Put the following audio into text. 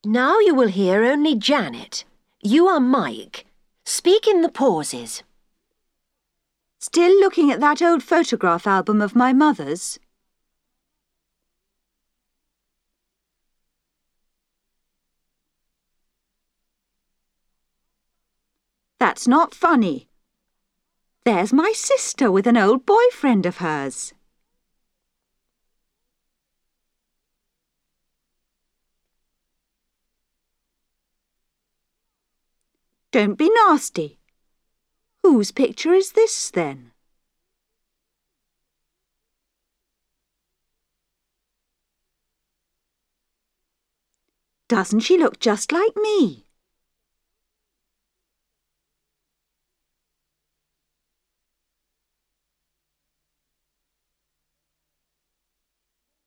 Now you will hear only Janet. You are Mike. Speak in the pauses. Still looking at that old photograph album of my mother's? That's not funny. There's my sister with an old boyfriend of hers. Don't be nasty. Whose picture is this, then? Doesn't she look just like me?